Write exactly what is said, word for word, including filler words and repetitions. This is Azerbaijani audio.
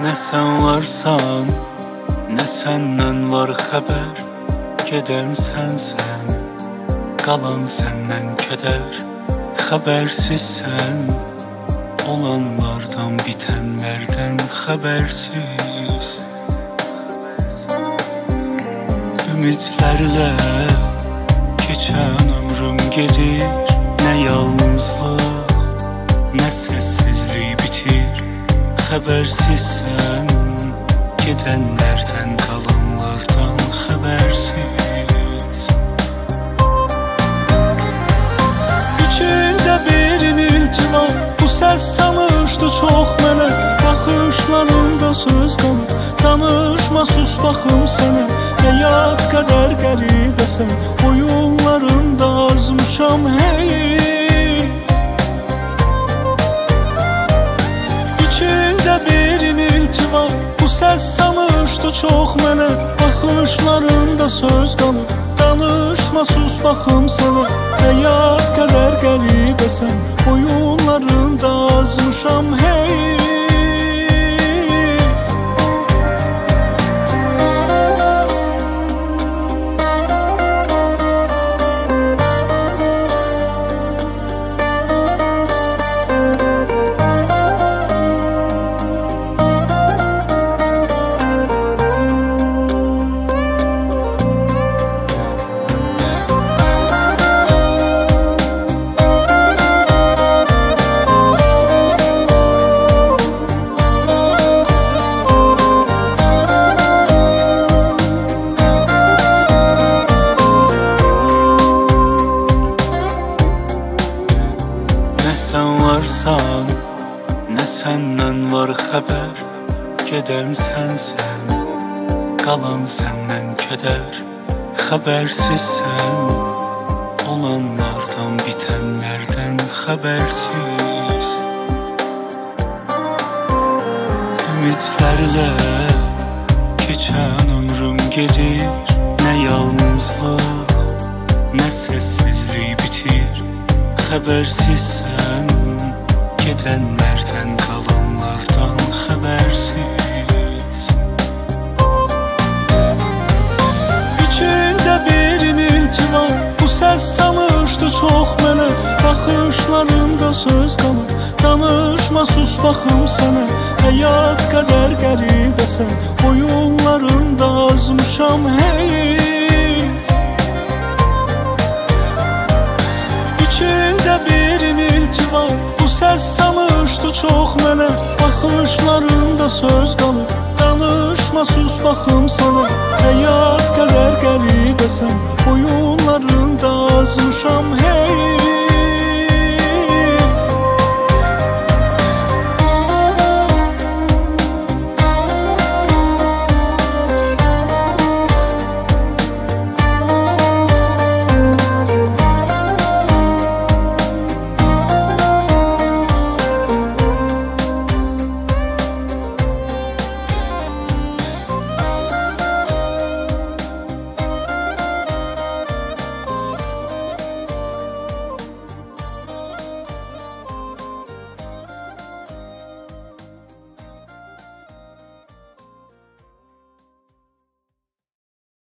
Nə sən varsan, nə səndən var xəbər. Gedən sənsən, qalan səndən kədər. Xəbərsizsən, olanlardan, bitənlərdən xəbərsiz. Ümidlərlə keçən ömrüm gedir. Nə yalnızlıq, nə səssizlik bitir. Xəbərsizsən, gedənlərdən, qalanlardan xəbərsiz. İçimdə bir inilti var, bu səs sanışdı çox mənə. Baxışlarında söz qalıb, danışma sus baxım sənə. Həyat qədər qəribəsən, oyunlarında azmışam heyf. İçimdə bir inilti var, bu səs sanışdı çox mənə. Baxışlarında söz qalıb, danışma sus baxım sənə. Həyat qədər qəribəsən, oyunlarında azmışam heyf. Nə sən varsan, nə səndən var xəbər. Gedən sənsən, qalan səndən kədər. Xəbərsizsən, olanlardan, bitənlərdən xəbərsiz. Ümidlərlə keçən ömrüm gedir. Nə yalnızlıq, nə səssizlik bitir. Xəbərsizsən, gedənlərdən, qalanlardan xəbərsiz. İçimdə bir inilti var, bu səs sanışdı çox mənə. Baxışlarında söz qalıb, danışma sus baxım sənə. Həyat qədər qəribəsən, oyunlarında azmışam heyf. İçimdə bir inilti var, bu səs sanışdı çox mənə. Baxışlarında söz qalıb, danışma sus baxım sənə. Həyat qədər qəribəsən, oyunlarında azmışam heyf.